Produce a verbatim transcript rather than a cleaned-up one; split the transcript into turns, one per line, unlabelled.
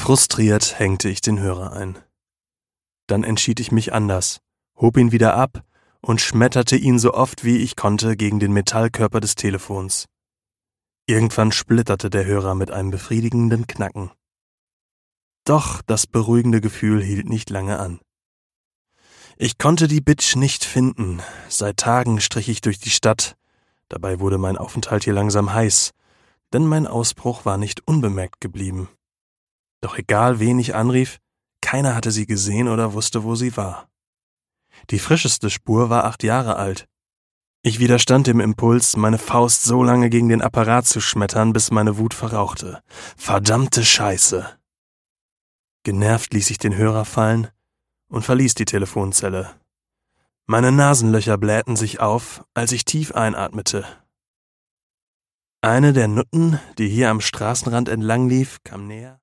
Frustriert hängte ich den Hörer ein. Dann entschied ich mich anders, hob ihn wieder ab und schmetterte ihn so oft wie ich konnte gegen den Metallkörper des Telefons. Irgendwann splitterte der Hörer mit einem befriedigenden Knacken. Doch das beruhigende Gefühl hielt nicht lange an. Ich konnte die Bitch nicht finden. Seit Tagen strich ich durch die Stadt. Dabei wurde mein Aufenthalt hier langsam heiß, denn mein Ausbruch war nicht unbemerkt geblieben. Doch egal wen ich anrief, keiner hatte sie gesehen oder wusste, wo sie war. Die frischeste Spur war acht Jahre alt. Ich widerstand dem Impuls, meine Faust so lange gegen den Apparat zu schmettern, bis meine Wut verrauchte. Verdammte Scheiße! Genervt ließ ich den Hörer fallen und verließ die Telefonzelle. Meine Nasenlöcher blähten sich auf, als ich tief einatmete. Eine der Nutten, die hier am Straßenrand entlang lief, kam näher.